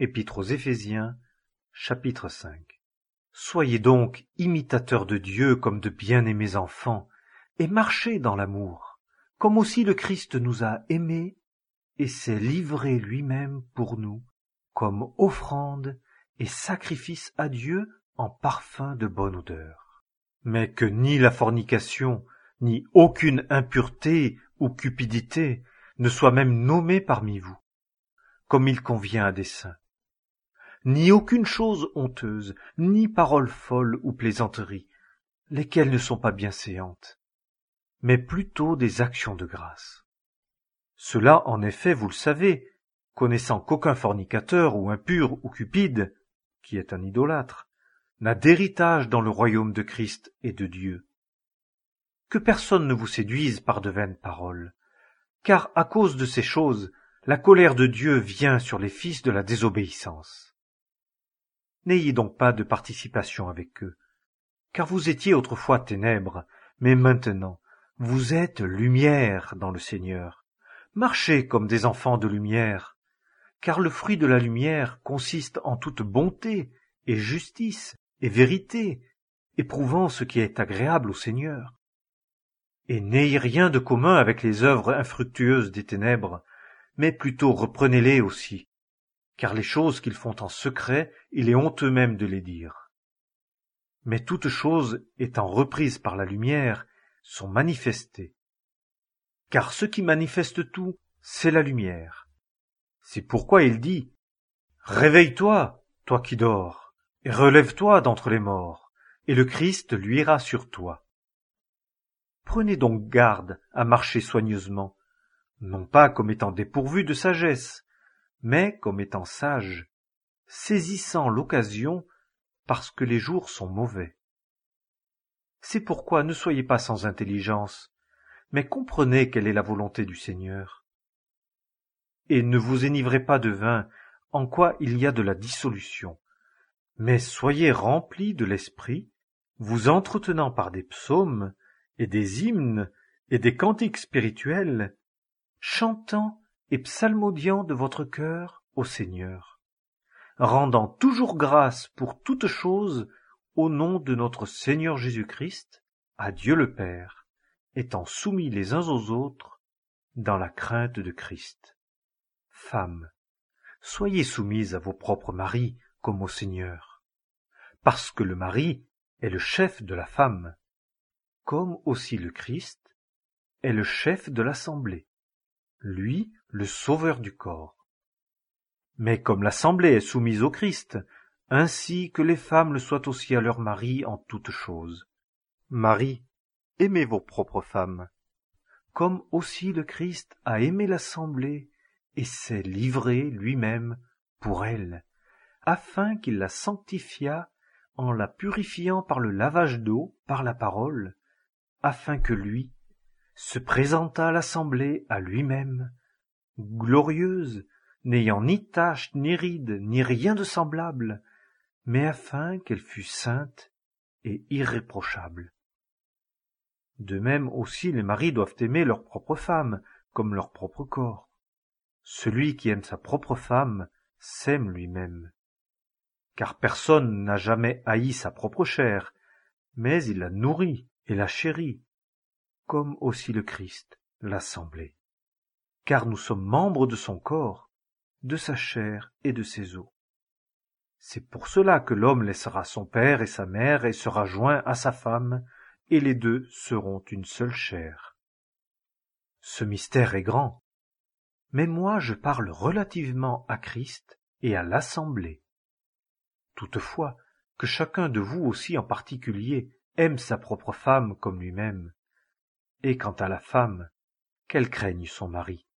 Épître aux Éphésiens, chapitre 5. Soyez donc imitateurs de Dieu comme de bien-aimés enfants, et marchez dans l'amour, comme aussi le Christ nous a aimés et s'est livré lui-même pour nous, comme offrande et sacrifice à Dieu en parfum de bonne odeur. Mais que ni la fornication, ni aucune impureté ou cupidité ne soit même nommée parmi vous, comme il convient à des saints. Ni aucune chose honteuse, ni parole folle ou plaisanterie, lesquelles ne sont pas bienséantes, mais plutôt des actions de grâce. Cela, en effet, vous le savez, connaissant qu'aucun fornicateur ou impur ou cupide, qui est un idolâtre, n'a d'héritage dans le royaume de Christ et de Dieu. Que personne ne vous séduise par de vaines paroles, car à cause de ces choses, la colère de Dieu vient sur les fils de la désobéissance. N'ayez donc pas de participation avec eux, car vous étiez autrefois ténèbres, mais maintenant vous êtes lumière dans le Seigneur. Marchez comme des enfants de lumière, car le fruit de la lumière consiste en toute bonté et justice et vérité, éprouvant ce qui est agréable au Seigneur. Et n'ayez rien de commun avec les œuvres infructueuses des ténèbres, mais plutôt reprenez-les aussi, car les choses qu'ils font en secret, il est honteux même de les dire. Mais toutes choses étant reprises par la lumière sont manifestées. Car ce qui manifeste tout, c'est la lumière. C'est pourquoi il dit « Réveille-toi, toi qui dors, et relève-toi d'entre les morts, et le Christ luira sur toi. » Prenez donc garde à marcher soigneusement, non pas comme étant dépourvus de sagesse, mais comme étant sages, saisissant l'occasion parce que les jours sont mauvais. C'est pourquoi ne soyez pas sans intelligence, mais comprenez quelle est la volonté du Seigneur. Et ne vous enivrez pas de vin, en quoi il y a de la dissolution, mais soyez remplis de l'esprit, vous entretenant par des psaumes, et des hymnes, et des cantiques spirituels, chantant et psalmodiant de votre cœur au Seigneur, rendant toujours grâce pour toutes choses au nom de notre Seigneur Jésus-Christ, à Dieu le Père, étant soumis les uns aux autres dans la crainte de Christ. Femmes, soyez soumises à vos propres maris comme au Seigneur, parce que le mari est le chef de la femme, comme aussi le Christ est le chef de l'assemblée, lui le sauveur du corps. Mais comme l'assemblée est soumise au Christ, ainsi que les femmes le soient aussi à leurs maris en toutes choses. Maris, aimez vos propres femmes, comme aussi le Christ a aimé l'assemblée et s'est livré lui-même pour elle, afin qu'il la sanctifiât en la purifiant par le lavage d'eau, par la parole, afin que lui se présentât l'assemblée à lui-même, glorieuse, n'ayant ni tache, ni ride, ni rien de semblable, mais afin qu'elle fût sainte et irréprochable. De même aussi les maris doivent aimer leur propre femme, comme leur propre corps. Celui qui aime sa propre femme s'aime lui-même. Car personne n'a jamais haï sa propre chair, mais il la nourrit et la chérit, comme aussi le Christ, l'assemblée. Car nous sommes membres de son corps, de sa chair et de ses os. C'est pour cela que l'homme laissera son père et sa mère et sera joint à sa femme, et les deux seront une seule chair. Ce mystère est grand, mais moi je parle relativement à Christ et à l'assemblée. Toutefois, que chacun de vous aussi en particulier aime sa propre femme comme lui-même, et quant à la femme, qu'elle craigne son mari.